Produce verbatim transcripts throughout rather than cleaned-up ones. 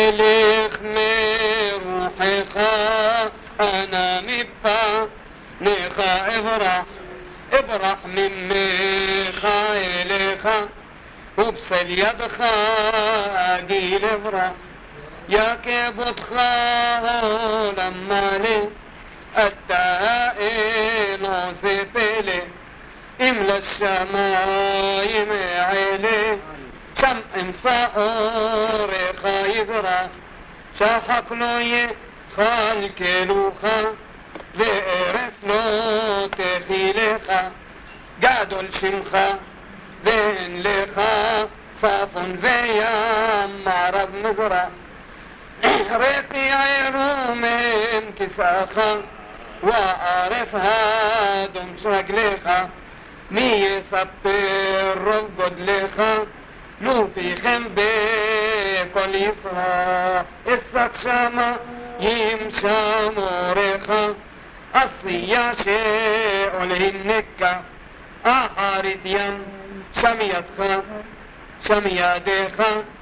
אלך מרוחך, אנא מפניך אברח, אברח ממך אליך, ובצל ידך אגיל אברח. יעקב אותך עולם מלא, אתה אינו זה פלא, אם לשמיים אעלה, שם אמצא אורך יזרח, שחק לא יכלכלוך, וארץ לא תכילך, גדול שמך ואין לך צפון וים מערב מזרח. רקיע רומם כיסאך, וארץ האדום רגליך, מי יספר רוב גודלך, נו פיכם בכל ישראל, אשק שמיים שמורך, עשייה שעולים נקע, אחרית ים שם ידך, שם ידיך,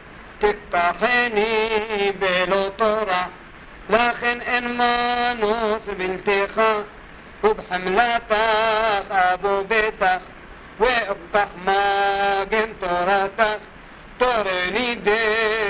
תטחני בלא תורה, לכן אין מנוס בלתך, ובחמלתך אבו ביתך, ואבטח מגן תורתך, תורני די